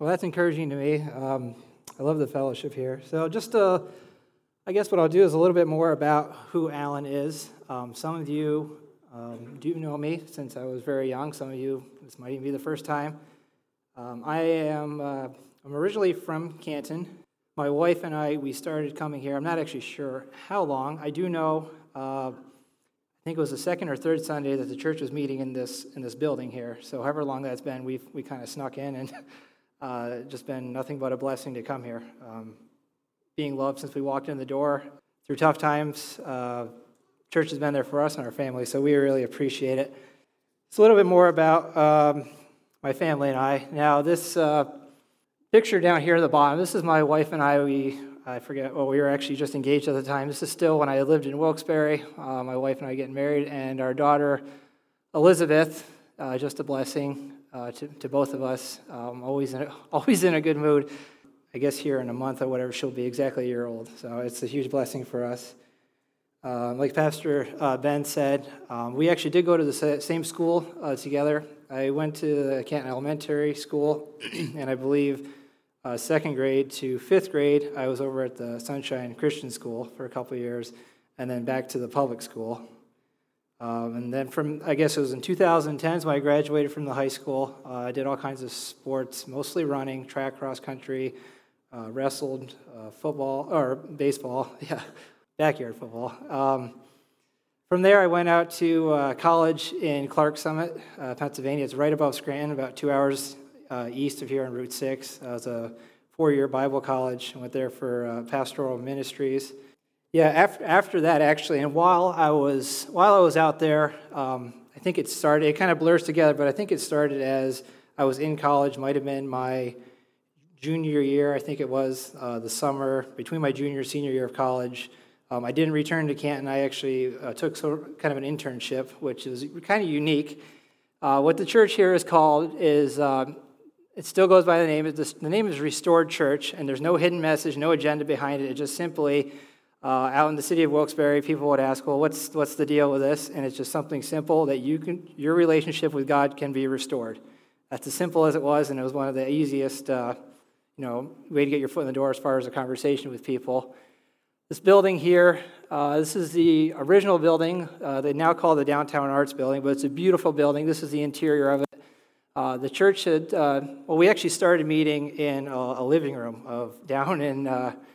Well, that's encouraging to me. I love the fellowship here. So I guess what I'll do is a little bit more about who Alan is. Some of you do know me since I was very young. Some of you, this might even be the first time. I'm originally from Canton. My wife and I, we started coming here. I'm not actually sure how long. I do know, I think it was the second or third Sunday that the church was meeting in this building here. So however long that's been, we kind of snuck in, and just been nothing but a blessing to come here. Being loved since we walked in the door. Through tough times, church has been there for us and our family, so we really appreciate it. It's a little bit more about my family and I. Now, this picture down here at the bottom, this is my wife and I. We were actually just engaged at the time. This is still when I lived in Wilkes-Barre. My wife and I getting married, and our daughter, Elizabeth, just a blessing to both of us. Always in a good mood. I guess here in a month or whatever, she'll be exactly a year old. So it's a huge blessing for us. Like Pastor Ben said, we actually did go to the same school together. I went to the Canton Elementary School, and I believe second grade to fifth grade, I was over at the Sunshine Christian School for a couple of years, and then back to the public school. And then I guess it was in 2010 when I graduated from the high school. I did all kinds of sports, mostly running, track, cross country, wrestled, football, or baseball, backyard football. From there, I went out to college in Clark Summit, Pennsylvania. It's right above Scranton, about 2 hours east of here on Route 6. It was a 4-year Bible college. I went there for pastoral ministries. After that, actually, and while I was out there, I think it started, it kind of blurs together, but I think it started as I was in college, might have been my junior year, I think it was, the summer between my junior and senior year of college. I didn't return to Canton. I actually took kind of an internship, which is kind of unique. What the church here is called is, it still goes by the name. The name is Restored Church, and there's no hidden message, no agenda behind it. It just simply, out in the city of Wilkes-Barre, people would ask, well, what's the deal with this? And it's just something simple that your relationship with God can be restored. That's as simple as it was, and it was one of the easiest, way to get your foot in the door as far as a conversation with people. This building here, this is the original building. They now call it the Downtown Arts Building, but it's a beautiful building. This is the interior of it. The church we actually started meeting in a living room down in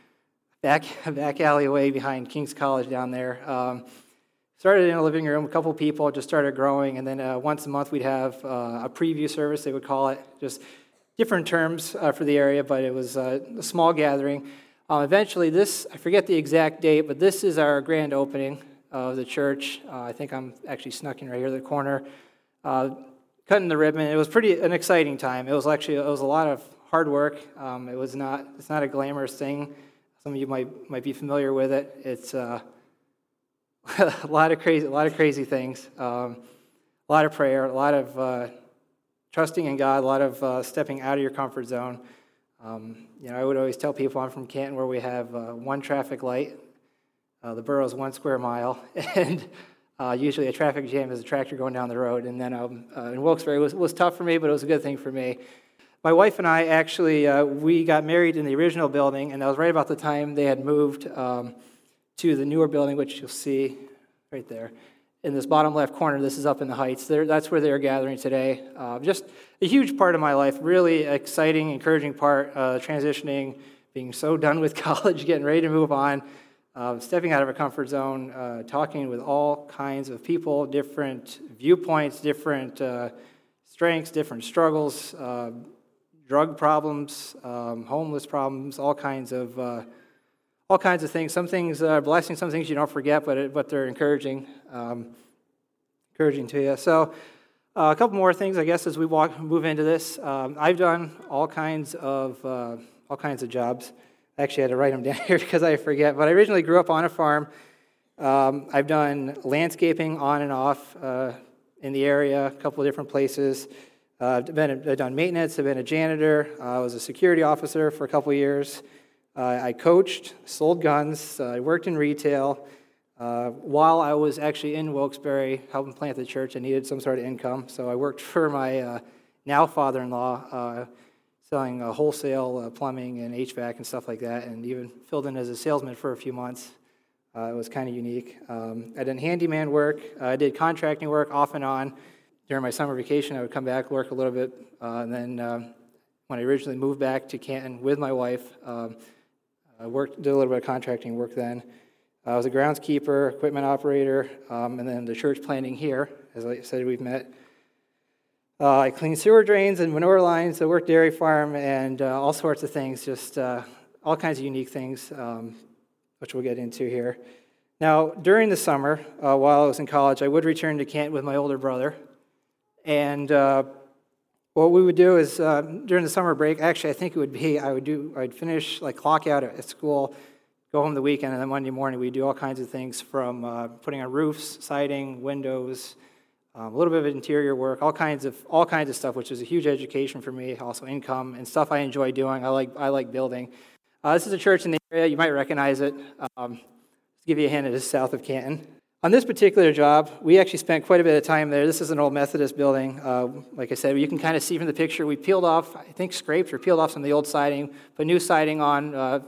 back alleyway behind King's College down there. Started in a living room, a couple people, just started growing, and then once a month we'd have a preview service, they would call it, just different terms for the area, but it was a small gathering. Eventually, I forget the exact date, but this is our grand opening of the church. I think I'm actually snuck in right here in the corner, cutting the ribbon. It was an exciting time. It was a lot of hard work. It's not a glamorous thing. Some of you might be familiar with it. It's a lot of crazy things, a lot of prayer, a lot of trusting in God, a lot of stepping out of your comfort zone. I would always tell people I'm from Canton, where we have one traffic light. The borough's 1 square mile, and usually a traffic jam is a tractor going down the road. And then in Wilkes-Barre, it was tough for me, but it was a good thing for me. My wife and I actually, we got married in the original building, and that was right about the time they had moved to the newer building, which you'll see right there. In this bottom left corner, this is up in the Heights. That's where they're gathering today. Just a huge part of my life, really exciting, encouraging part, transitioning, being so done with college, getting ready to move on, stepping out of a comfort zone, talking with all kinds of people, different viewpoints, different strengths, different struggles, drug problems, homeless problems, all kinds of things. Some things are blessings, some things you don't forget, but they're encouraging to you. So a couple more things, I guess, as we move into this. I've done all kinds of jobs. I actually had to write them down here because I forget. But I originally grew up on a farm. I've done landscaping on and off in the area, a couple of different places. I've done maintenance. I've been a janitor. I was a security officer for a couple of years. I coached, sold guns. I worked in retail. While I was actually in Wilkes-Barre helping plant the church, I needed some sort of income. So I worked for my now father-in-law, selling wholesale plumbing and HVAC and stuff like that, and even filled in as a salesman for a few months. It was kind of unique. I did handyman work. I did contracting work off and on. During my summer vacation, I would come back, work a little bit, and then when I originally moved back to Canton with my wife, I did a little bit of contracting work then. I was a groundskeeper, equipment operator, and then the church planting here, as I said, we've met. I cleaned sewer drains and manure lines. I worked dairy farm and all sorts of things, just all kinds of unique things, which we'll get into here. Now, during the summer, while I was in college, I would return to Canton with my older brother. And what we would do is during the summer break, actually, I think it would be I'd finish clock out at school, go home the weekend, and then Monday morning we'd do all kinds of things from putting on roofs, siding, windows, a little bit of interior work, all kinds of stuff, which is a huge education for me. Also income and stuff I enjoy doing. I like building. This is a church in the area. You might recognize it. To give you a hint, it is south of Canton. On this particular job, we actually spent quite a bit of time there. This is an old Methodist building. Like I said, you can kind of see from the picture, we peeled off, I think scraped or peeled off some of the old siding, put new siding on,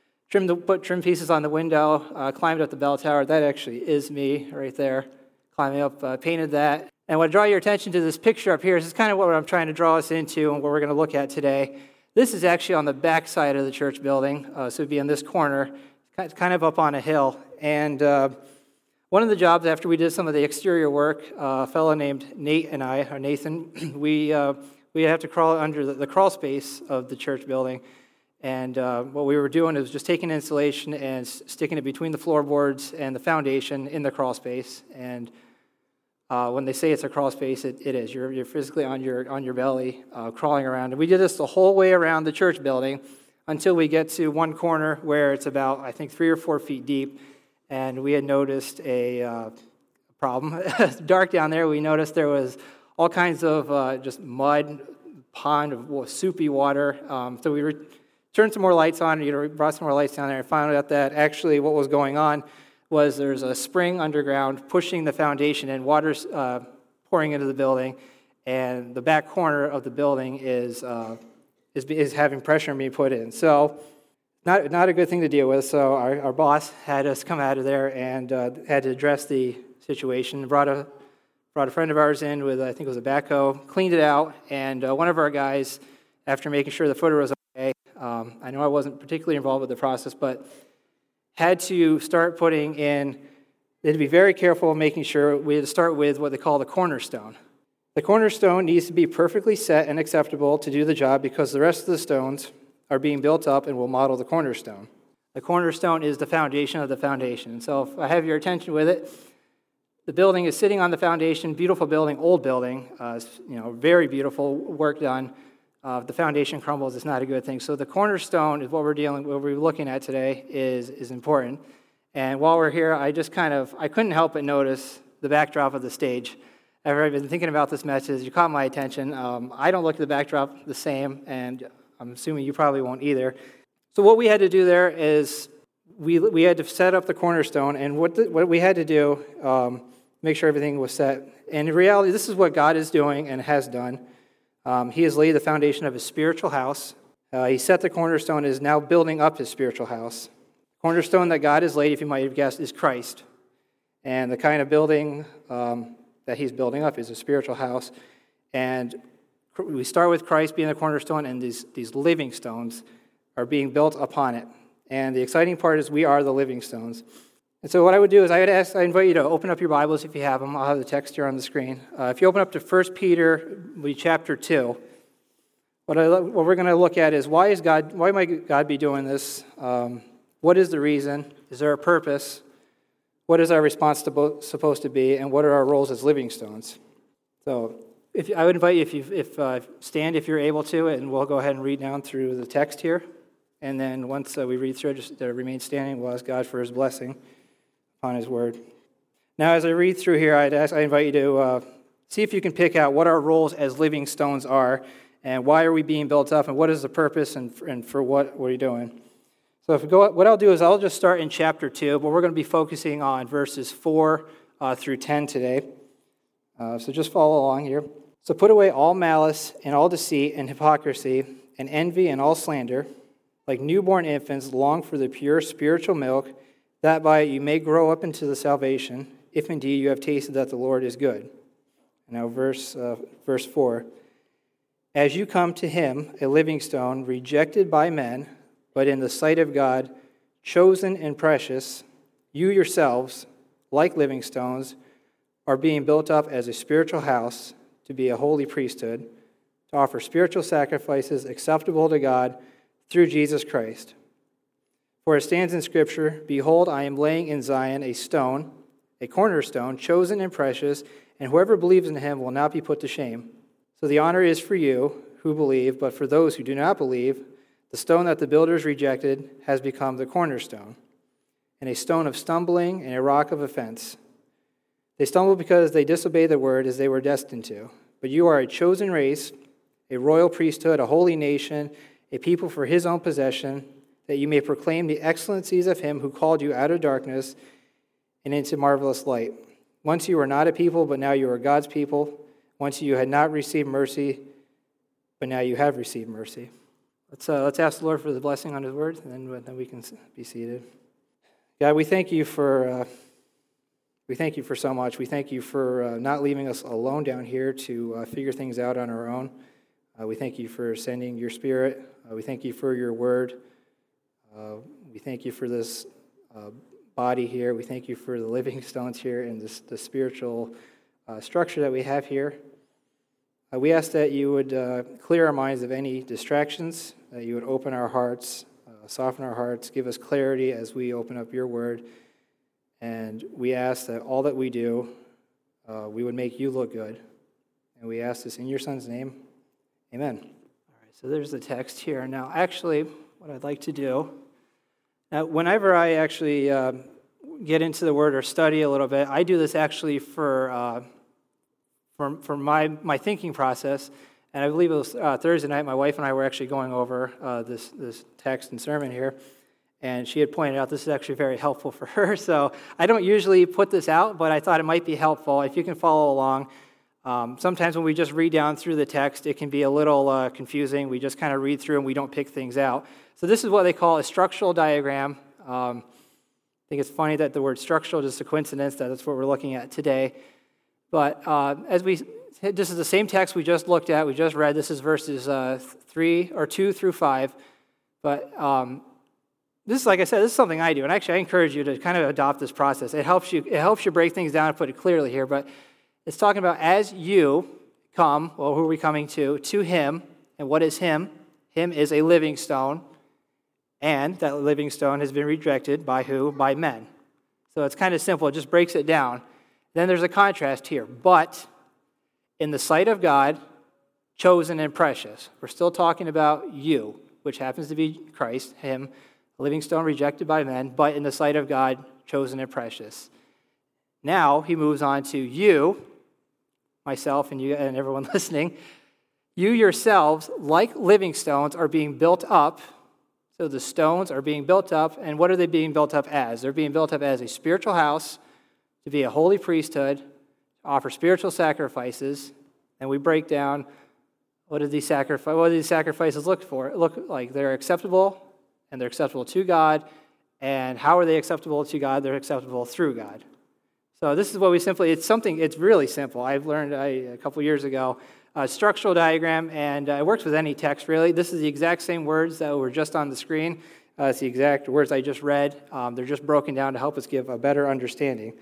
put trim pieces on the window, climbed up the bell tower. That actually is me right there, climbing up, painted that. And I want to draw your attention to this picture up here. This is kind of what I'm trying to draw us into and what we're going to look at today. This is actually on the back side of the church building, so it'd be in this corner, kind of up on a hill. And one of the jobs after we did some of the exterior work, a fellow named Nate and I, or Nathan, we have to crawl under the crawl space of the church building. And what we were doing is just taking insulation and sticking it between the floorboards and the foundation in the crawl space. And when they say it's a crawl space, it is. You're physically on your belly, crawling around. And we did this the whole way around the church building until we get to one corner where it's about, I think, 3 or 4 feet deep. And we had noticed a problem. Dark down there, we noticed there was all kinds of just mud, pond of soupy water. So we turned some more lights on, brought some more lights down there, and found out that actually what was going on was there's a spring underground pushing the foundation, and water's pouring into the building, and the back corner of the building is having pressure being put in. So not a good thing to deal with. So our boss had us come out of there and had to address the situation. Brought a friend of ours in with, I think it was a backhoe, cleaned it out, and one of our guys, after making sure the footer was okay, I know I wasn't particularly involved with the process, but had to start putting in, they had to be very careful making sure we had to start with what they call the cornerstone. The cornerstone needs to be perfectly set and acceptable to do the job because the rest of the stones are being built up and will model the cornerstone. The cornerstone is the foundation of the foundation. So if I have your attention with it, the building is sitting on the foundation, beautiful building, old building, very beautiful, work done. The foundation crumbles, it's not a good thing. So the cornerstone is what we're looking at today is important. And while we're here, I couldn't help but notice the backdrop of the stage. I've been thinking about this message. You caught my attention. I don't look at the backdrop the same, and I'm assuming you probably won't either. So what we had to do there is we had to set up the cornerstone, and what we had to do, make sure everything was set. And in reality, this is what God is doing and has done. He has laid the foundation of his spiritual house. He set the cornerstone and is now building up his spiritual house. The cornerstone that God has laid, if you might have guessed, is Christ. And the kind of building that he's building up is a spiritual house. And we start with Christ being the cornerstone, and these living stones are being built upon it. And the exciting part is we are the living stones. And so what I would do is I invite you to open up your Bibles if you have them. I'll have the text here on the screen. If you open up to 1 Peter chapter 2, what we're going to look at is why might God be doing this? What is the reason? Is there a purpose? What is our response supposed to be? And what are our roles as living stones? So I would invite you, if stand if you're able to, and we'll go ahead and read down through the text here. And then once we read through it, just remain standing. We'll ask God for his blessing upon his word. Now, as I read through here, I invite you to see if you can pick out what our roles as living stones are, and why are we being built up, and what is the purpose, and for what are you doing. So what I'll do is I'll just start in chapter 2, but we're going to be focusing on verses 4 through 10 today. So just follow along here. So put away all malice and all deceit and hypocrisy and envy and all slander. Like newborn infants, long for the pure spiritual milk, that by it you may grow up into the salvation, if indeed you have tasted that the Lord is good. Now verse 4. As you come to him, a living stone, rejected by men, but in the sight of God, chosen and precious, you yourselves, like living stones, are being built up as a spiritual house to be a holy priesthood, to offer spiritual sacrifices acceptable to God through Jesus Christ. For it stands in Scripture, behold, I am laying in Zion a stone, a cornerstone, chosen and precious, and whoever believes in him will not be put to shame. So the honor is for you who believe, but for those who do not believe, the stone that the builders rejected has become the cornerstone, and a stone of stumbling and a rock of offense. They stumble because they disobey the word as they were destined to. But you are a chosen race, a royal priesthood, a holy nation, a people for his own possession, that you may proclaim the excellencies of him who called you out of darkness and into marvelous light. Once you were not a people, but now you are God's people. Once you had not received mercy, but now you have received mercy. Let's ask the Lord for the blessing on his word, and then we can be seated. God, we thank you for so much. We thank you for not leaving us alone down here to figure things out on our own. We thank you for sending your Spirit. We thank you for your word. We thank you for this body here. We thank you for the living stones here and the spiritual structure that we have here. We ask that you would clear our minds of any distractions, that you would open our hearts, soften our hearts, give us clarity as we open up your word. And we ask that all that we do, we would make you look good. And we ask this in your Son's name. Amen. All right, so there's the text here. Now, actually, what I'd like to do, whenever I actually get into the Word or study a little bit, I do this actually for my thinking process. And I believe it was Thursday night, my wife and I were actually going over this text and sermon here. And she had pointed out this is actually very helpful for her. So I don't usually put this out, but I thought it might be helpful. If you can follow along, sometimes when we just read down through the text, it can be a little confusing. We just kind of read through and we don't pick things out. So this is what they call a structural diagram. I think it's funny that the word structural is just a coincidence that that's what we're looking at today. But this is the same text we just looked at, we just read. This is verses 2 through 5. But this is, like I said, this is something I do. And actually, I encourage you to kind of adopt this process. It helps you break things down and put it clearly here. But it's talking about as you come, well, who are we coming to? To him. And what is him? Him is a living stone. And that living stone has been rejected by who? By men. So it's kind of simple. It just breaks it down. Then there's a contrast here. But in the sight of God, chosen and precious. We're still talking about you, which happens to be Christ, him, a living stone rejected by men, but in the sight of God, chosen and precious. Now he moves on to you, myself and you and everyone listening. You yourselves, like living stones, are being built up. So the stones are being built up, and what are they being built up as? They're being built up as a spiritual house, to be a holy priesthood, to offer spiritual sacrifices. And we break down what do these sacrifices look like. They're acceptable, and they're acceptable to God. And how are they acceptable to God? They're acceptable through God. So this is what it's really simple. I've learned a couple years ago a structural diagram, and it works with any text, really. This is the exact same words that were just on the screen. It's the exact words I just read. They're just broken down to help us give a better understanding.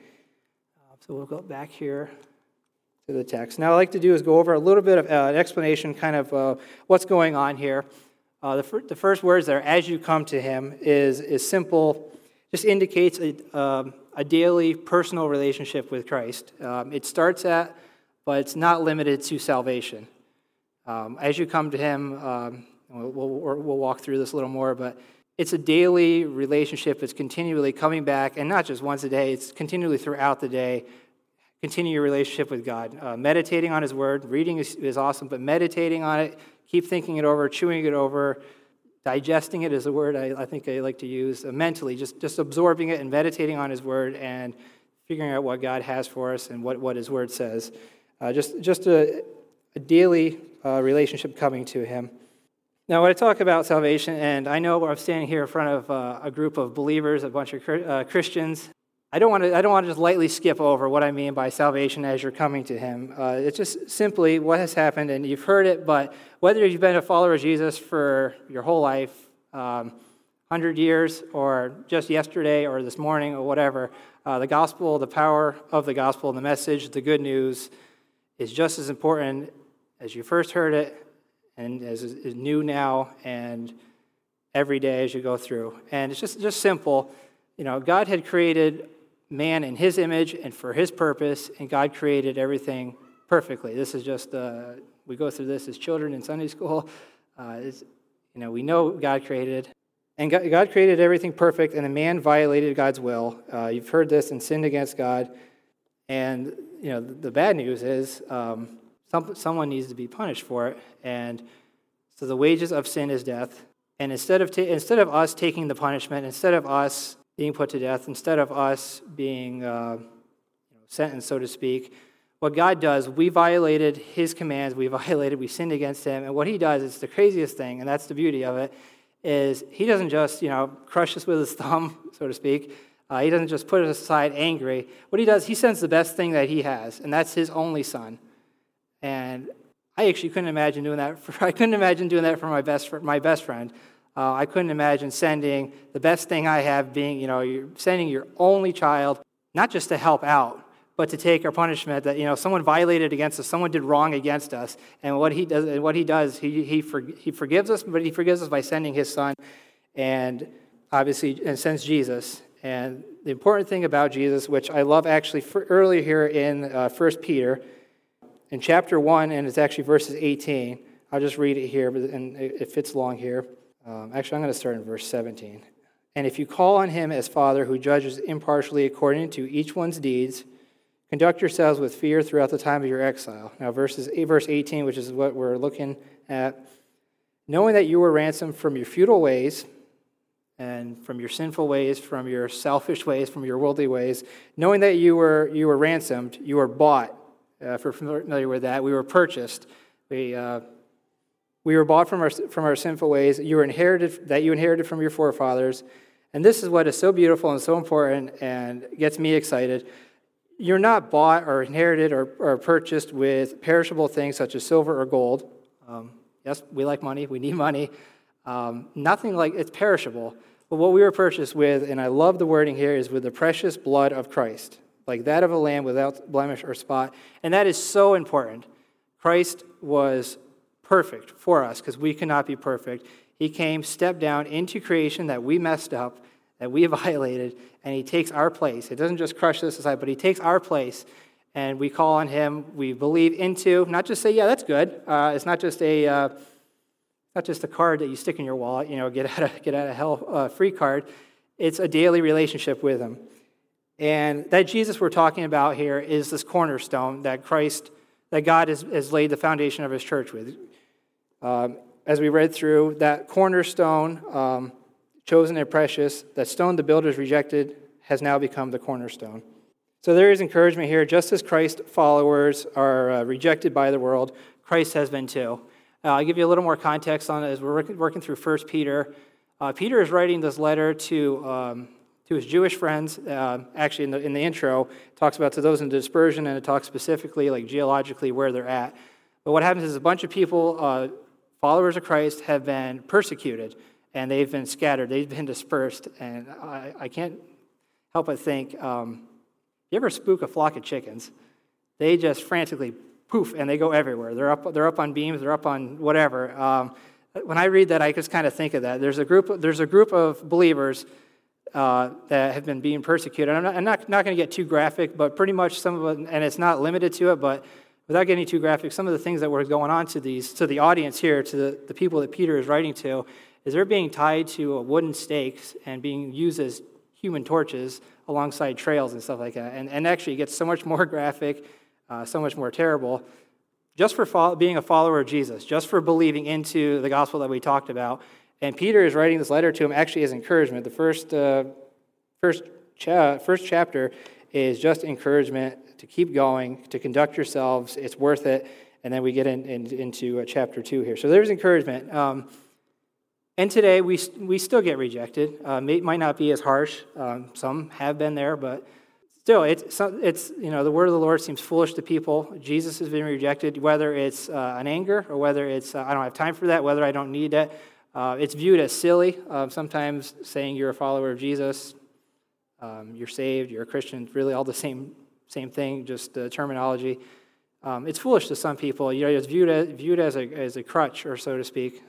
So we'll go back here to the text. Now, what I'd like to do is go over a little bit of an explanation, kind of what's going on here. The first words there, as you come to him, is simple, just indicates a daily personal relationship with Christ. It starts at, but it's not limited to salvation. As you come to him, we'll walk through this a little more, but it's a daily relationship. It's continually coming back, and not just once a day, it's continually throughout the day. Continue your relationship with God. Meditating on his word, reading is awesome, but meditating on it, keep thinking it over, chewing it over, digesting it is a word I think I like to use mentally, just absorbing it and meditating on his word and figuring out what God has for us and what his word says. Just a daily relationship coming to him. Now, when I talk about salvation, and I know I'm standing here in front of a group of believers, a bunch of Christians, I don't want to just lightly skip over what I mean by salvation as you're coming to Him. It's just simply what has happened, and you've heard it, but whether you've been a follower of Jesus for your whole life, 100 years, or just yesterday, or this morning, or whatever, the gospel, the power of the gospel, the message, the good news is just as important as you first heard it, and as is new now, and every day as you go through. And it's just simple. God had created man in His image and for His purpose, and God created everything perfectly. This is just, we go through this as children in Sunday school. We know God created, and God created everything perfect, and the man violated God's will. You've heard this and sinned against God. And, the bad news is someone needs to be punished for it. And so the wages of sin is death. And instead of us taking the punishment, instead of us being put to death, instead of us being sentenced, so to speak, what God does, we violated His commands, we sinned against Him, and what He does, it's the craziest thing, and that's the beauty of it, is He doesn't just, crush us with His thumb, so to speak. He doesn't just put us aside angry. What He does, He sends the best thing that He has, and that's His only Son. And I actually couldn't imagine doing that. For my best friend. I couldn't imagine sending the best thing I have, being, you're sending your only child, not just to help out, but to take our punishment that, someone violated against us, someone did wrong against us. And what he does, he forgives us, but He forgives us by sending His Son, and obviously, and sends Jesus. And the important thing about Jesus, which I love actually earlier here in 1 Peter, in chapter 1, and it's actually verses 18. I'll just read it here, and it fits along here. Actually, I'm going to start in verse 17. And if you call on Him as Father, who judges impartially according to each one's deeds, conduct yourselves with fear throughout the time of your exile. Now, verse 18, which is what we're looking at. Knowing that you were ransomed from your futile ways, and from your sinful ways, from your selfish ways, from your worldly ways, knowing that you were ransomed, you were bought. If you're familiar with that, we were purchased. We were bought from our sinful ways. You inherited from your forefathers, and this is what is so beautiful and so important, and gets me excited. You're not bought or inherited or purchased with perishable things such as silver or gold. Yes, we like money. We need money. Nothing like it's perishable. But what we were purchased with, and I love the wording here, is with the precious blood of Christ, like that of a lamb without blemish or spot. And that is so important. Christ was perfect for us because we cannot be perfect. He came, stepped down into creation that we messed up, that we violated, and He takes our place. It doesn't just crush us aside, but He takes our place, and we call on Him. We believe into, not just say, yeah, that's good. It's not just a card that you stick in your wallet, get out of hell free card. It's a daily relationship with Him. And that Jesus we're talking about here is this cornerstone that God has laid the foundation of His church with. As we read through, that cornerstone, chosen and precious, that stone the builders rejected, has now become the cornerstone. So there is encouragement here. Just as Christ followers are rejected by the world, Christ has been too. I'll give you a little more context on it as we're working through 1 Peter. Peter is writing this letter to his Jewish friends. Actually, in the intro, it talks about to those in dispersion, and it talks specifically, like geologically, where they're at. But what happens is a bunch of people, followers of Christ, have been persecuted, and they've been scattered. They've been dispersed, and I can't help but think, you ever spook a flock of chickens? They just frantically poof, and they go everywhere. They're up on beams. They're up on whatever. When I read that, I just kind of think of that. There's a group of believers that have been being persecuted. I'm not going to get too graphic, but pretty much some of it, and it's not limited to it. But without getting too graphic, some of the things that were going on to the audience here, to the people that Peter is writing to, is they're being tied to wooden stakes and being used as human torches alongside trails and stuff like that. And actually, it gets so much more graphic. So much more terrible, just for being a follower of Jesus, just for believing into the gospel that we talked about. And Peter is writing this letter to him actually as encouragement. The first chapter is just encouragement to keep going, to conduct yourselves. It's worth it. And then we get into chapter 2 here. So there's encouragement. And today, we still get rejected. It might not be as harsh. Some have been there, but still, it's the word of the Lord seems foolish to people. Jesus has been rejected, whether it's an anger or whether it's, I don't have time for that, whether I don't need that. It's viewed as silly. Sometimes saying you're a follower of Jesus, you're saved, you're a Christian, really all the same thing, just terminology. It's foolish to some people. It's viewed as a crutch, or so to speak.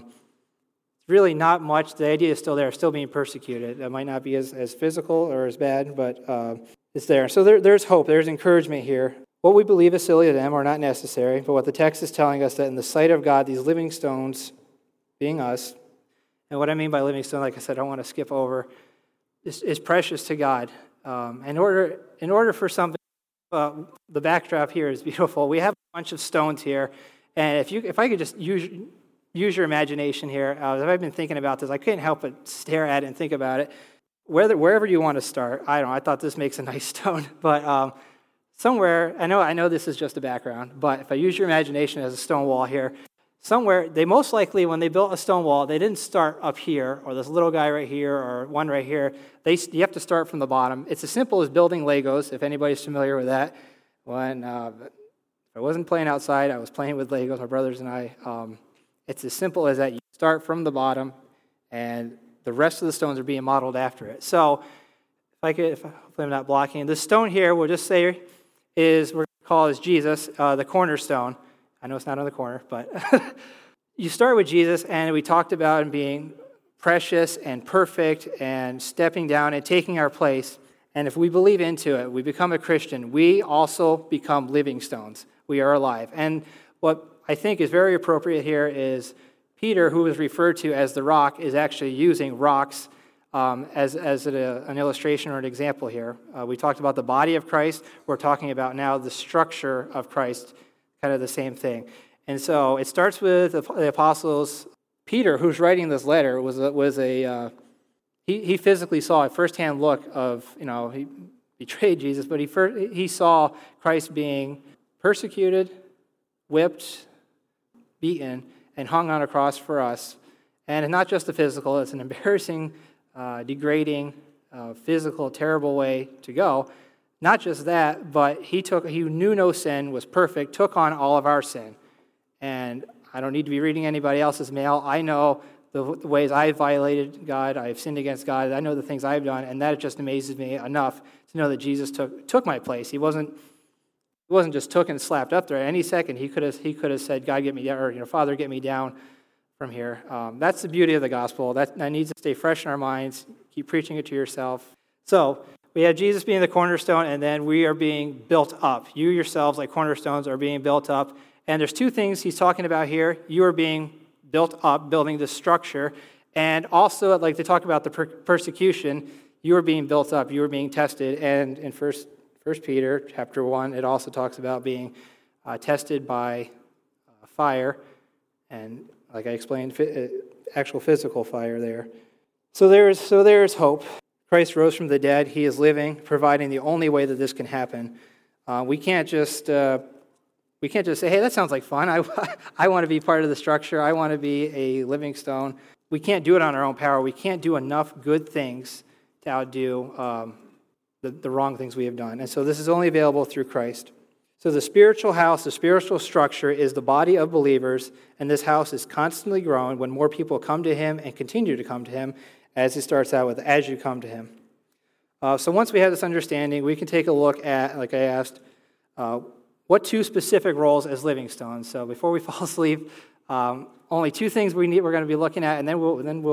Really not much. The idea is still there, still being persecuted. It might not be as physical or as bad, but it's there. So there's hope. There's encouragement here. What we believe is silly to them are not necessary, but what the text is telling us that in the sight of God, these living stones, being us, and what I mean by living stone, like I said, I don't want to skip over, is precious to God. In order for something, the backdrop here is beautiful. We have a bunch of stones here, and if I could just use your imagination here. As I've been thinking about this, I couldn't help but stare at it and think about it. Wherever you want to start, I don't know. I thought this makes a nice stone, but somewhere, I know this is just a background, but if I use your imagination as a stone wall here, somewhere, they most likely, when they built a stone wall, they didn't start up here, or this little guy right here, or one right here. You have to start from the bottom. It's as simple as building Legos, if anybody's familiar with that. When I wasn't playing outside, I was playing with Legos, my brothers and I. It's as simple as that. You start from the bottom, and the rest of the stones are being modeled after it. So, hopefully I'm not blocking. The stone here, we'll just say, we're going to call is Jesus, the cornerstone. I know it's not on the corner, but you start with Jesus, and we talked about him being precious and perfect and stepping down and taking our place. And if we believe into it, we become a Christian, we also become living stones. We are alive. And what I think is very appropriate here is Peter, who is referred to as the rock, is actually using rocks as an illustration or an example here. We talked about the body of Christ. We're talking about now the structure of Christ, kind of the same thing. And so it starts with the apostles. Peter, who's writing this letter, he physically saw a firsthand look of, he betrayed Jesus, but he saw Christ being persecuted, whipped, beaten, and hung on a cross for us. And not just the physical, it's an embarrassing, degrading, physical, terrible way to go. Not just that, but he knew no sin, was perfect, took on all of our sin. And I don't need to be reading anybody else's mail. I know the ways I've violated God, I've sinned against God, I know the things I've done, and that just amazes me enough to know that Jesus took my place. He wasn't just took and slapped up there. Any second, he could have said, "God, get me down," or Father, get me down from here. That's the beauty of the gospel. That needs to stay fresh in our minds. Keep preaching it to yourself. So we have Jesus being the cornerstone, and then we are being built up. You yourselves, like cornerstones, are being built up. And there's two things he's talking about here. You are being built up, building the structure, and also, like they talk about the persecution, you are being built up. You are being tested, and in First Peter chapter 1, it also talks about being tested by fire, and like I explained, actual physical fire there. So there's hope. Christ rose from the dead. He is living, providing the only way that this can happen. We can't just say, "Hey, that sounds like fun. I want to be part of the structure. I want to be a living stone." We can't do it on our own power. We can't do enough good things to outdo the wrong things we have done. And so this is only available through Christ. So the spiritual house, the spiritual structure is the body of believers, and this house is constantly growing when more people come to him and continue to come to him, as it starts out with, "as you come to him." So once we have this understanding, we can take a look at, like I asked, what two specific roles as living stones. So before we fall asleep, only two things we're going to be looking at, and then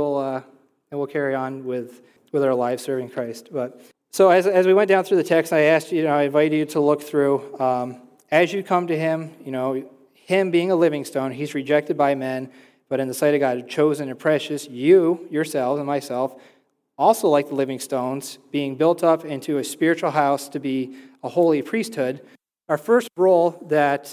we'll carry on with our lives serving Christ. But so as we went down through the text, I asked you, I invited you to look through, as you come to him, him being a living stone, he's rejected by men, but in the sight of God, chosen and precious. You, yourselves, and myself, also like the living stones, being built up into a spiritual house to be a holy priesthood. Our first role that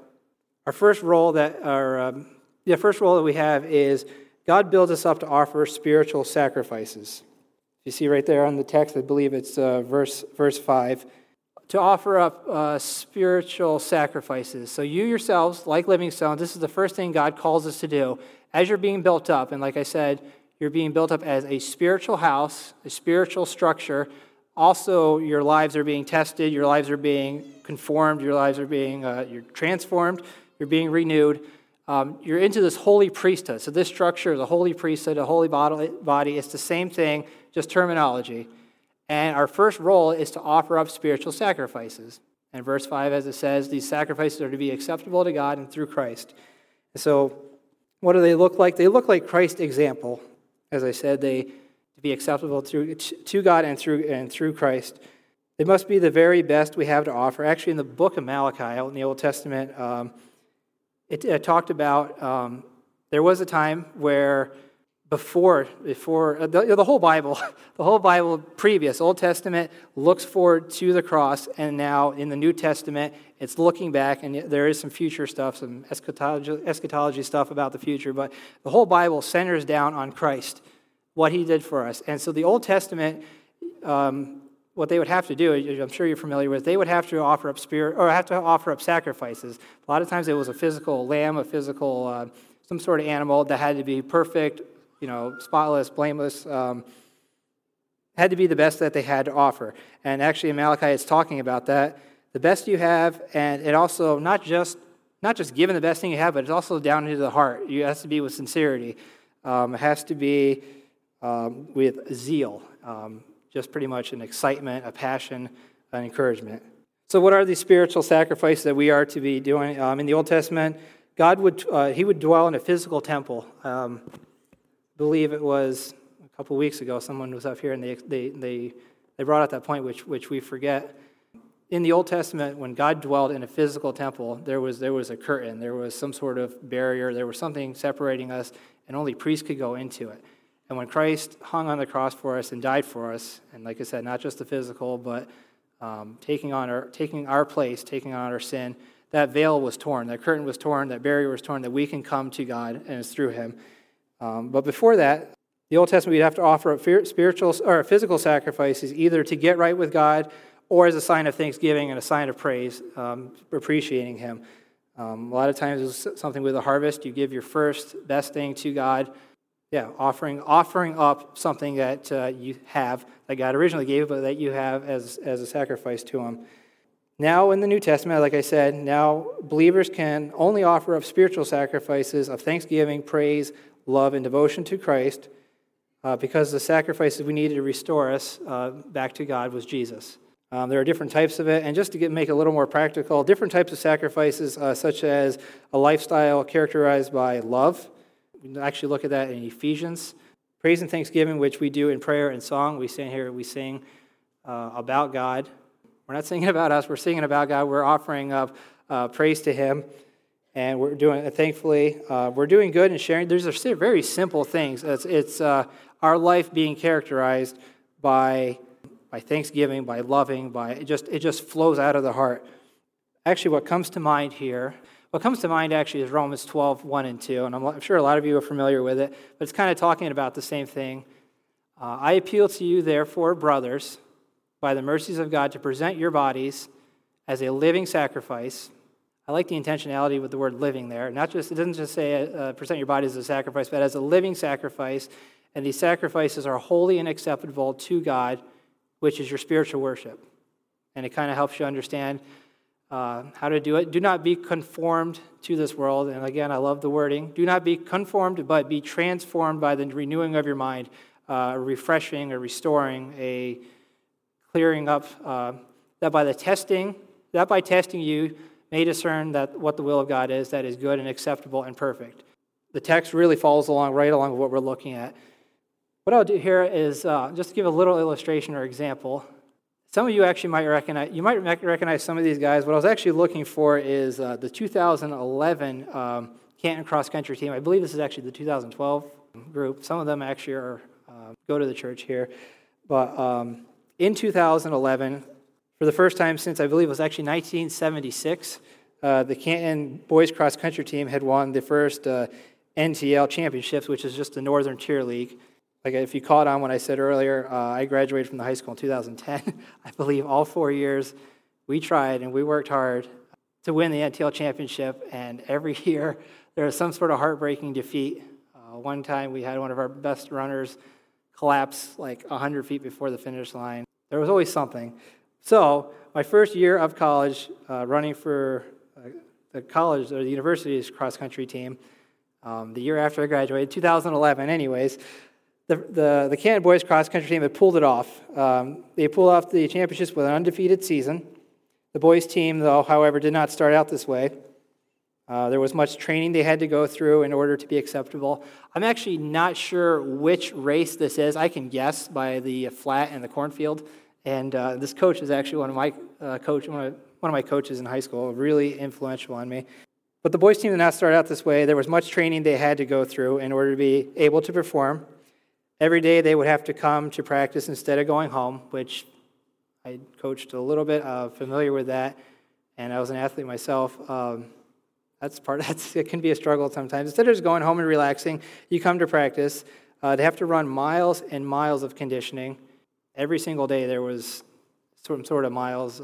we have is God builds us up to offer spiritual sacrifices. You see right there on the text, I believe it's verse 5, to offer up spiritual sacrifices. So you yourselves, like living stones, this is the first thing God calls us to do as you're being built up, and like I said, you're being built up as a spiritual house, a spiritual structure. Also, your lives are being tested, your lives are being conformed, your lives are being you're transformed, you're being renewed. You're into this holy priesthood. So this structure is a holy priesthood, a holy body. It's the same thing, just terminology. And our first role is to offer up spiritual sacrifices. And verse 5, as it says, these sacrifices are to be acceptable to God and through Christ. And so what do they look like? They look like Christ's example. As I said, they to be acceptable to God and through Christ. They must be the very best we have to offer. Actually, in the book of Malachi, out in the Old Testament, it talked about there was a time where before the whole Bible previous Old Testament looks forward to the cross, and now in the New Testament it's looking back, and there is some future stuff, some eschatology stuff about the future, but the whole Bible centers down on Christ, what he did for us. And so the Old Testament, what they would have to do, I'm sure you're familiar with, they would have to offer up sacrifices. A lot of times it was a physical lamb, a physical some sort of animal that had to be perfect, spotless, blameless, had to be the best that they had to offer. And actually in Malachi it's talking about that. The best you have, and it also not just giving the best thing you have, but it's also down into the heart. It has to be with sincerity. It has to be with zeal. Just pretty much an excitement, a passion, an encouragement. So what are these spiritual sacrifices that we are to be doing? In the Old Testament, God would dwell in a physical temple. I believe it was a couple weeks ago, someone was up here and they brought up that point which we forget. In the Old Testament, when God dwelled in a physical temple, there was a curtain, there was some sort of barrier, there was something separating us, and only priests could go into it. And when Christ hung on the cross for us and died for us, and like I said, not just the physical, but taking on our place, taking on our sin, that veil was torn, that curtain was torn, that barrier was torn, that we can come to God, and it's through him. But before that, the Old Testament, we'd have to offer up spiritual or physical sacrifices, either to get right with God or as a sign of thanksgiving and a sign of praise, appreciating him. A lot of times it's something with a harvest. You give your first best thing to God. Yeah, offering up something that you have, that God originally gave, but that you have as a sacrifice to him. Now in the New Testament, like I said, now believers can only offer up spiritual sacrifices of thanksgiving, praise, love, and devotion to Christ because the sacrifices we needed to restore us back to God was Jesus. There are different types of it, and just to make it a little more practical, different types of sacrifices such as a lifestyle characterized by love. We can actually look at that in Ephesians. Praise and thanksgiving, which we do in prayer and song. We stand here, we sing about God. We're not singing about us, we're singing about God. We're offering up praise to him, and we're doing it thankfully. We're doing good and sharing. These are very simple things. It's our life being characterized by thanksgiving, by loving, it just flows out of the heart. Actually, what comes to mind actually is Romans 12, 1 and 2, and I'm sure a lot of you are familiar with it, but it's kind of talking about the same thing. I appeal to you, therefore, brothers, by the mercies of God, to present your bodies as a living sacrifice. I like the intentionality with the word living there. It doesn't just say present your bodies as a sacrifice, but as a living sacrifice, and these sacrifices are holy and acceptable to God, which is your spiritual worship. And it kind of helps you understand how to do it. Do not be conformed to this world. And again, I love the wording. Do not be conformed, but be transformed by the renewing of your mind, refreshing or restoring, a clearing up, that by testing you may discern that what the will of God is, that is good and acceptable and perfect. The text really follows right along with what we're looking at. What I'll do here is just to give a little illustration or example. Some of you actually might recognize some of these guys. What I was actually looking for is the 2011 Canton cross country team. I believe this is actually the 2012 group. Some of them actually go to the church here. But in 2011, for the first time since I believe it was actually 1976, the Canton boys cross country team had won the first NTL championships, which is just the Northern Tier League. Like if you caught on when I said earlier, I graduated from the high school in 2010. I believe all 4 years we tried and we worked hard to win the NTL championship, and every year there was some sort of heartbreaking defeat. One time we had one of our best runners collapse like 100 feet before the finish line. There was always something. So my first year of college, running for the college or the university's cross-country team, the year after I graduated, 2011 anyways, the Canton boys cross-country team had pulled it off. They pulled off the championships with an undefeated season. The boys team, though, however, did not start out this way. There was much training they had to go through in order to be acceptable. I'm actually not sure which race this is. I can guess by the flat and the cornfield. And this coach is actually one of my coaches in high school, really influential on me. But the boys team did not start out this way. There was much training they had to go through in order to be able to perform. Every day they would have to come to practice instead of going home, which I coached a little bit, familiar with that, and I was an athlete myself. It can be a struggle sometimes. Instead of just going home and relaxing, you come to practice. They have to run miles and miles of conditioning. Every single day there was some sort of miles.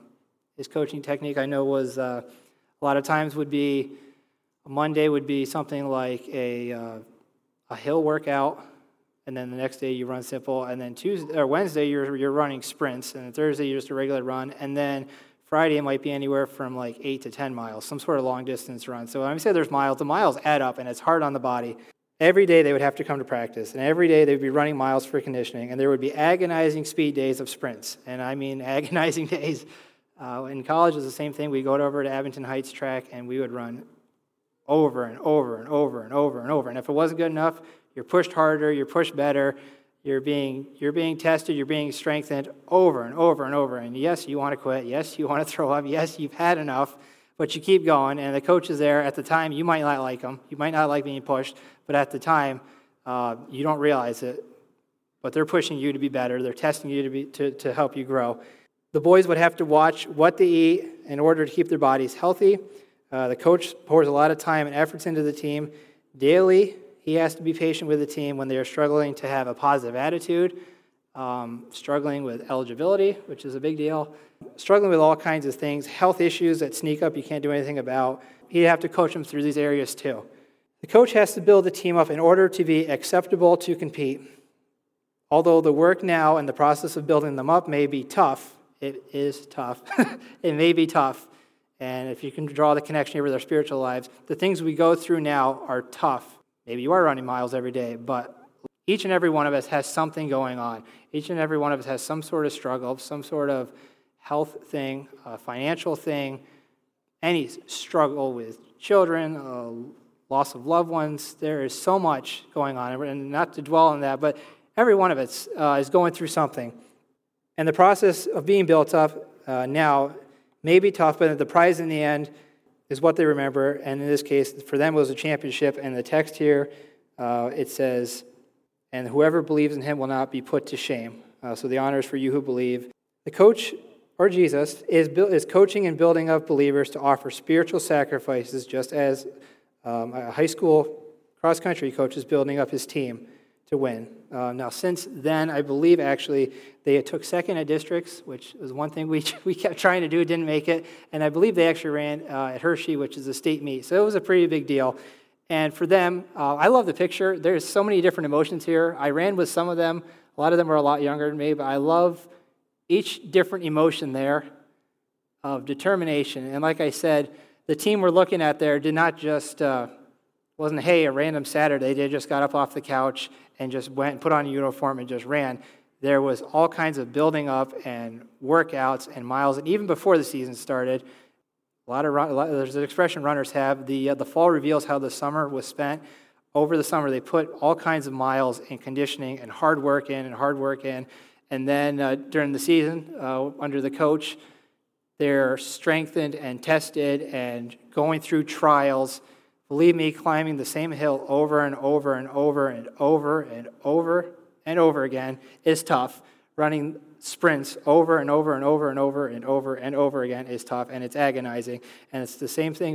His coaching technique, I know, was a lot of times would be, Monday would be something like a hill workout, and then the next day you run simple, and then Wednesday you're running sprints, and then Thursday you're just a regular run, and then Friday it might be anywhere from like 8 to 10 miles, some sort of long distance run. So when I say there's miles, the miles add up, and it's hard on the body. Every day they would have to come to practice, and every day they would be running miles for conditioning, and there would be agonizing speed days of sprints, and I mean agonizing days. In college, it was the same thing. We'd go over to Abington Heights track, and we would run over and over and over and over and over. And if it wasn't good enough, you're pushed harder, you're pushed better, you're being tested, you're being strengthened over and over and over. And yes, you want to quit. Yes, you want to throw up. Yes, you've had enough, but you keep going. And the coach is there at the time. You might not like him. You might not like being pushed, but at the time, you don't realize it. But they're pushing you to be better. They're testing you to help you grow. The boys would have to watch what they eat in order to keep their bodies healthy. The coach pours a lot of time and efforts into the team. Daily, he has to be patient with the team when they are struggling to have a positive attitude, struggling with eligibility, which is a big deal, struggling with all kinds of things, health issues that sneak up you can't do anything about. He'd have to coach them through these areas too. The coach has to build the team up in order to be acceptable to compete. Although the work now and the process of building them up may be tough, it is tough. It may be tough. And if you can draw the connection here with our spiritual lives, the things we go through now are tough. Maybe you are running miles every day, but each and every one of us has something going on. Each and every one of us has some sort of struggle, some sort of health thing, a financial thing, any struggle with children, loss of loved ones. There is so much going on, and not to dwell on that, but every one of us is going through something. And the process of being built up now may be tough, but the prize in the end is what they remember. And in this case, for them, it was a championship. And the text here, it says, "And whoever believes in him will not be put to shame." So the honor is for you who believe. The coach, or Jesus, is coaching and building up believers to offer spiritual sacrifices, just as a high school cross-country coach is building up his team to win. Now, since then, I believe, actually, they took second at districts, which was one thing we kept trying to do, didn't make it. And I believe they actually ran at Hershey, which is a state meet. So it was a pretty big deal. And for them, I love the picture. There's so many different emotions here. I ran with some of them. A lot of them are a lot younger than me, but I love each different emotion there of determination. And like I said, the team we're looking at there did not just, wasn't, hey, a random Saturday. They just got up off the couch and just went and put on a uniform and just ran. There was all kinds of building up and workouts and miles. And even before the season started, there's an expression runners have, the fall reveals how the summer was spent. Over the summer, they put all kinds of miles in conditioning and hard work in. And then during the season, under the coach, they're strengthened and tested and going through trials. Believe me, climbing the same hill over and over and over and over and over and over again is tough. Running sprints over and over and over and over and over and over again is tough, and it's agonizing. And it's the same thing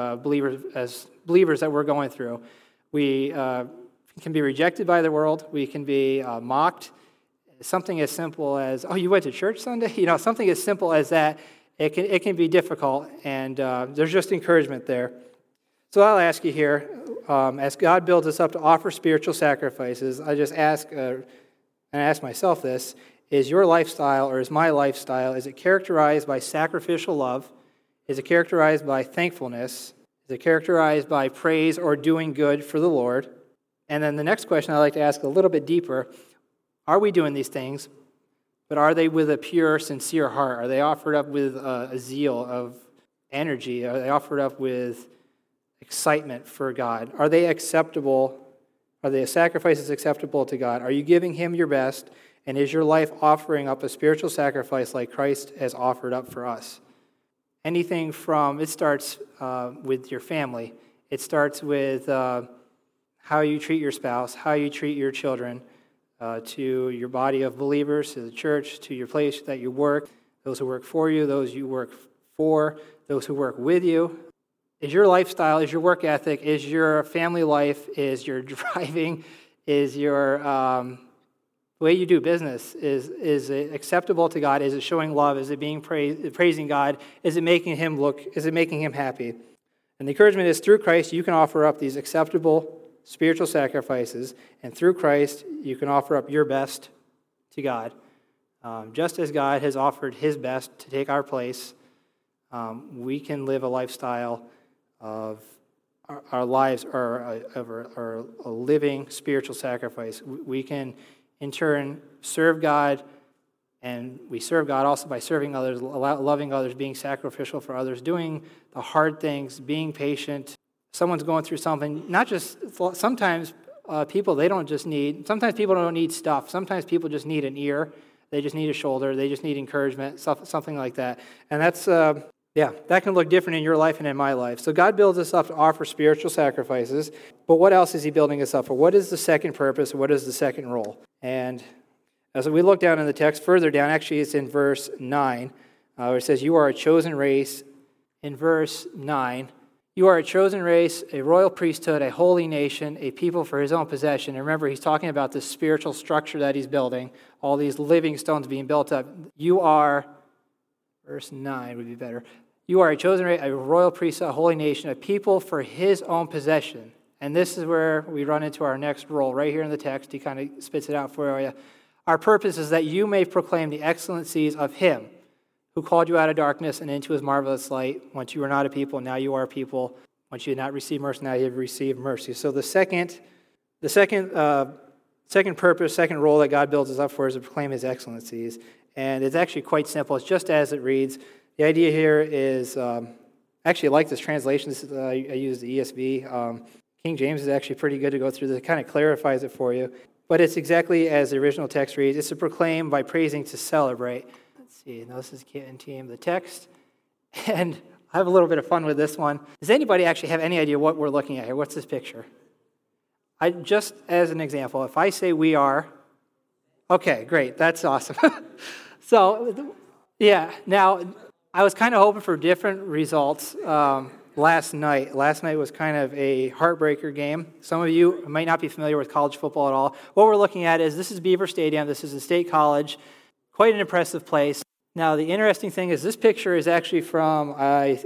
believers that we're going through. We can be rejected by the world. We can be mocked. Something as simple as, "Oh, you went to church Sunday?" Something as simple as that. It can be difficult, and there's just encouragement there. So I'll ask you here, as God builds us up to offer spiritual sacrifices, I just ask, and I ask myself this, is your lifestyle, or is my lifestyle, is it characterized by sacrificial love? Is it characterized by thankfulness? Is it characterized by praise or doing good for the Lord? And then the next question I'd like to ask a little bit deeper, are we doing these things, but are they with a pure, sincere heart? Are they offered up with a zeal of energy? Are they offered up with excitement for God? Are they acceptable? Are the sacrifices acceptable to God? Are you giving Him your best? And is your life offering up a spiritual sacrifice like Christ has offered up for us? Anything from, it starts with your family. It starts with how you treat your spouse, how you treat your children, to your body of believers, to the church, to your place that you work, those who work for you, those you work for, those who work with you. Is your lifestyle, is your work ethic, is your family life, is your driving, is your the way you do business, is it acceptable to God? Is it showing love? Is it being praising God? Is it making Him happy? And the encouragement is through Christ you can offer up these acceptable spiritual sacrifices, and through Christ you can offer up your best to God. Just as God has offered His best to take our place, we can live a lifestyle of our lives are a living spiritual sacrifice. We can, in turn, serve God, and we serve God also by serving others, loving others, being sacrificial for others, doing the hard things, being patient. Someone's going through something, not just, sometimes people don't need stuff. Sometimes people just need an ear. They just need a shoulder. They just need encouragement, something like that. And that's, that can look different in your life and in my life. So God builds us up to offer spiritual sacrifices, but what else is He building us up for? What is the second purpose? What is the second role? And as we look down in the text, further down, actually it's in verse 9, where it says, you are a chosen race. In verse 9, you are a chosen race, a royal priesthood, a holy nation, a people for His own possession. And remember, He's talking about this spiritual structure that He's building, all these living stones being built up. You are, verse 9 would be better. You are a chosen race, a royal priesthood, a holy nation, a people for His own possession. And this is where we run into our next role. Right here in the text, He kind of spits it out for you. Our purpose is that you may proclaim the excellencies of Him who called you out of darkness and into His marvelous light. Once you were not a people, now you are a people. Once you did not receive mercy, now you have received mercy. So the second purpose, second role that God builds us up for is to proclaim His excellencies. And it's actually quite simple. It's just as it reads. The idea here is, actually I like this translation. I use the ESV. King James is actually pretty good to go through this. It kind of clarifies it for you. But it's exactly as the original text reads. It's to proclaim, by praising, to celebrate. Let's see. Now this is getting the text. And I have a little bit of fun with this one. Does anybody actually have any idea what we're looking at here? What's this picture? Just as an example, if I say we are, okay, great. That's awesome. So, yeah. Now, I was kind of hoping for different results last night. Last night was kind of a heartbreaker game. Some of you might not be familiar with college football at all. What we're looking at is this is Beaver Stadium. This is a state college. Quite an impressive place. Now, the interesting thing is this picture is actually from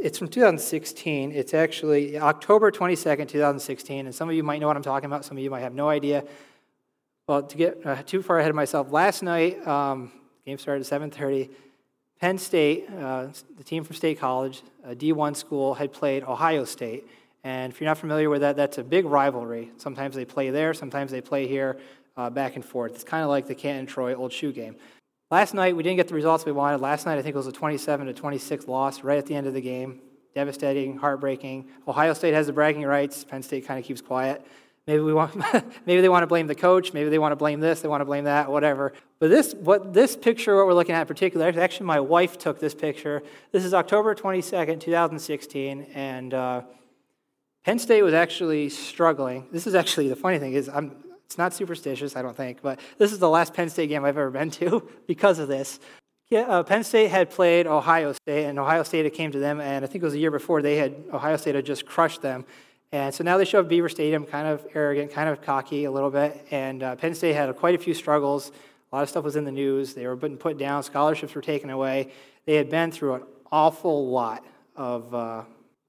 2016. It's actually October 22nd, 2016. And some of you might know what I'm talking about. Some of you might have no idea. Well, to get too far ahead of myself, last night, game started at 7:30. Penn State, the team from State College, a D1 school, had played Ohio State. And if you're not familiar with that, that's a big rivalry. Sometimes they play there, sometimes they play here, back and forth. It's kind of like the Canton-Troy old shoe game. Last night, we didn't get the results we wanted. Last night, I think it was a 27-26 loss right at the end of the game. Devastating, heartbreaking. Ohio State has the bragging rights. Penn State kind of keeps quiet. Maybe they want to blame the coach. Maybe they want to blame this. They want to blame that. Whatever. But this picture, what we're looking at in particular, actually my wife took this picture. This is October 22nd, 2016, and Penn State was actually struggling. This is actually the funny thing is it's not superstitious, I don't think, but this is the last Penn State game I've ever been to because of this. Penn State had played Ohio State, and Ohio State had came to them, and I think it was a year before Ohio State had just crushed them. And so now they show up at Beaver Stadium, kind of arrogant, kind of cocky a little bit. And Penn State had quite a few struggles. A lot of stuff was in the news. They were being put down. Scholarships were taken away. They had been through an awful lot of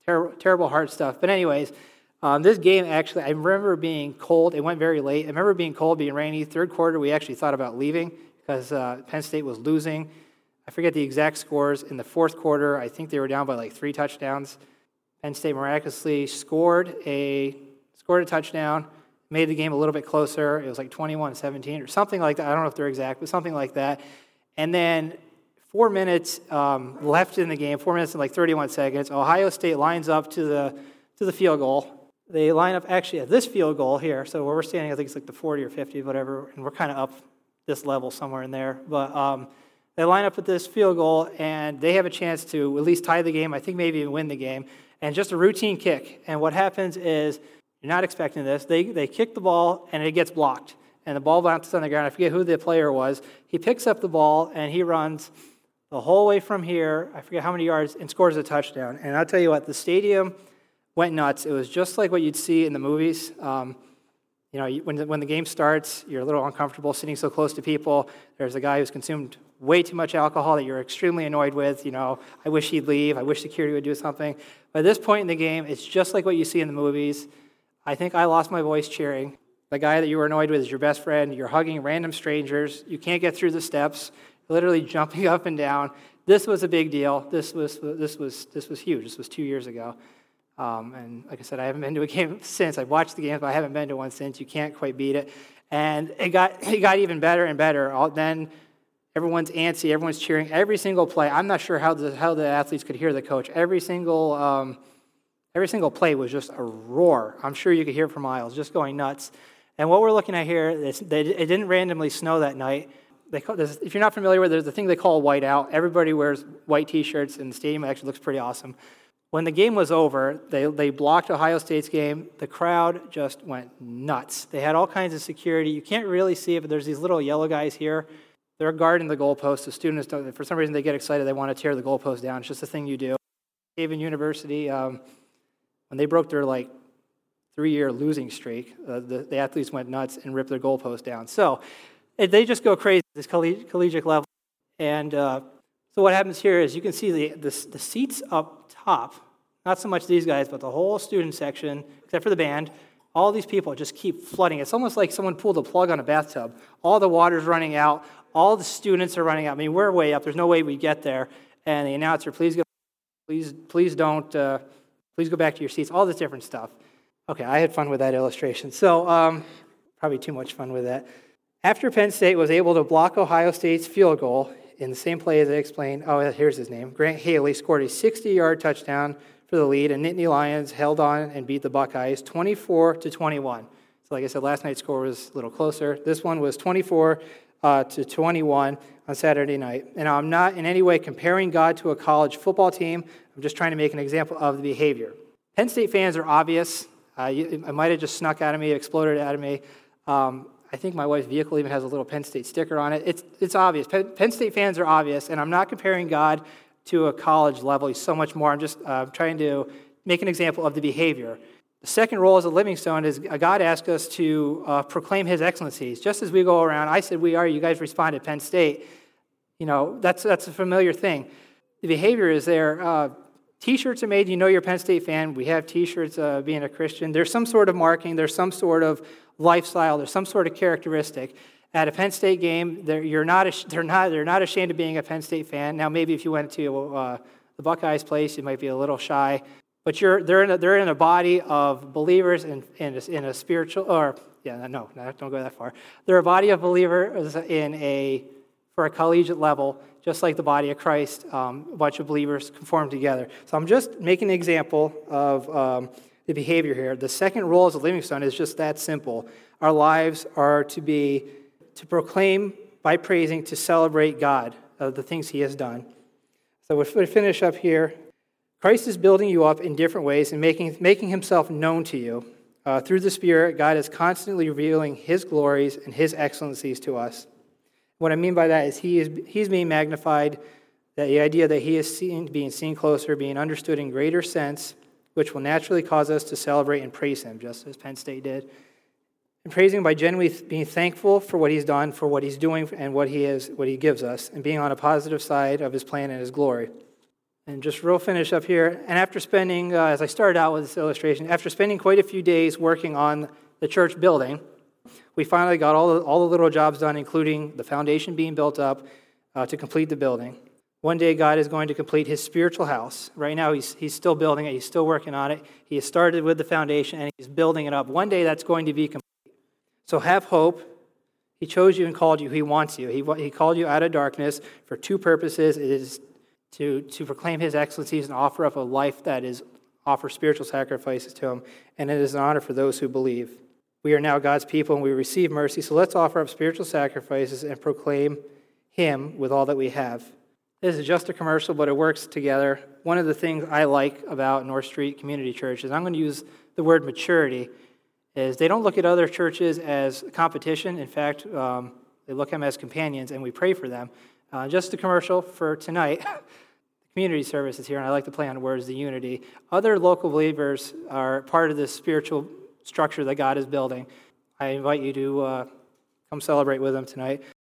terrible heart stuff. But anyways, this game actually, I remember being cold. It went very late. I remember being cold, being rainy. Third quarter, we actually thought about leaving because Penn State was losing. I forget the exact scores. In the fourth quarter, I think they were down by like 3 touchdowns. Penn State miraculously scored a touchdown, made the game a little bit closer. It was like 21-17 or something like that. I don't know if they're exact, but something like that. And then 4 minutes left in the game, 4 minutes and like 31 seconds. Ohio State lines up to the field goal. They line up actually at this field goal here. So where we're standing, I think it's like the 40 or 50, whatever, and we're kind of up this level somewhere in there. But they line up at this field goal, and they have a chance to at least tie the game, I think maybe even win the game, and just a routine kick. And what happens is, you're not expecting this, they kick the ball, and it gets blocked. And the ball bounces on the ground. I forget who the player was. He picks up the ball, and he runs the whole way from here, I forget how many yards, and scores a touchdown. And I'll tell you what, the stadium went nuts. It was just like what you'd see in the movies. When the game starts, you're a little uncomfortable sitting so close to people. There's a guy who's consumed way too much alcohol that you're extremely annoyed with. I wish he'd leave. I wish security would do something. But at this point in the game, it's just like what you see in the movies. I think I lost my voice cheering. The guy that you were annoyed with is your best friend. You're hugging random strangers. You can't get through the steps, literally jumping up and down. This was a big deal. This was huge. This was 2 years ago. And like I said, I haven't been to a game since. I've watched the games, but I haven't been to one since. You can't quite beat it. And it got even better and better. Then everyone's antsy, everyone's cheering. Every single play, I'm not sure how the athletes could hear the coach. Every single play was just a roar. I'm sure you could hear it for miles, just going nuts. And what we're looking at here, it didn't randomly snow that night. If you're not familiar with it, there's a thing they call white out. Everybody wears white T-shirts, and the stadium actually looks pretty awesome. When the game was over, they blocked Ohio State's game. The crowd just went nuts. They had all kinds of security. You can't really see it, but there's these little yellow guys here. They're guarding the goalpost. The students don't, for some reason, they get excited. They want to tear the goalpost down. It's just a thing you do. Haven University, when they broke their 3-year losing streak, the athletes went nuts and ripped their goalpost down. So they just go crazy at this collegiate level. And so what happens here is you can see the seats up top, not so much these guys, but the whole student section, except for the band, all these people just keep flooding. It's almost like someone pulled a plug on a bathtub. All the water's running out. All the students are running out. I mean, we're way up. There's no way we get there. And the announcer, please go back to your seats. All this different stuff. Okay, I had fun with that illustration. So probably too much fun with that. After Penn State was able to block Ohio State's field goal, in the same play as I explained, here's his name, Grant Haley scored a 60-yard touchdown for the lead, and Nittany Lions held on and beat the Buckeyes 24-21. So like I said, last night's score was a little closer. This one was 24-21 on Saturday night. And I'm not in any way comparing God to a college football team. I'm just trying to make an example of the behavior. Penn State fans are obvious. It might have just snuck out of me, exploded out of me. I think my wife's vehicle even has a little Penn State sticker on it. It's obvious. Penn State fans are obvious, and I'm not comparing God to a college level. He's so much more. I'm just trying to make an example of the behavior. The second role as a living stone is God asked us to proclaim his excellencies. Just as we go around, I said we are, you guys responded, Penn State. That's a familiar thing. The behavior is there. T-shirts are made, you're a Penn State fan. We have T-shirts being a Christian. There's some sort of marking. There's some sort of lifestyle. There's some sort of characteristic. At a Penn State game, they're not ashamed of being a Penn State fan. Now, maybe if you went to the Buckeyes place, you might be a little shy. But they're in a body of believers in a spiritual, don't go that far. They're a body of believers for a collegiate level, just like the body of Christ, a bunch of believers conformed together. So I'm just making an example of the behavior here. The second role as a living stone is just that simple. Our lives are to proclaim by praising, to celebrate God, the things he has done. So we'll finish up here. Christ is building you up in different ways and making himself known to you. Through the Spirit, God is constantly revealing his glories and his excellencies to us. What I mean by that is he's being magnified, that the idea that he is being seen closer, being understood in greater sense, which will naturally cause us to celebrate and praise him, just as Penn State did. And praising by genuinely being thankful for what he's done, for what he's doing, and what he gives us, and being on a positive side of his plan and his glory. And just real finish up here. And after spending, as I started out with this illustration, after spending quite a few days working on the church building, we finally got all the little jobs done, including the foundation being built up to complete the building. One day, God is going to complete his spiritual house. Right now, he's still building it. He's still working on it. He has started with the foundation, and he's building it up. One day, that's going to be complete. So have hope. He chose you and called you. He wants you. He called you out of darkness for two purposes. It is to proclaim his excellencies and offer up a life that offer spiritual sacrifices to him. And it is an honor for those who believe. We are now God's people, and we receive mercy. So let's offer up spiritual sacrifices and proclaim him with all that we have. This is just a commercial, but it works together. One of the things I like about North Street Community Church is I'm going to use the word maturity, is they don't look at other churches as competition. In fact, they look at them as companions, and we pray for them. Just a commercial for tonight. Community service is here, and I like to play on words, the unity. Other local believers are part of this spiritual structure that God is building. I invite you to come celebrate with them tonight.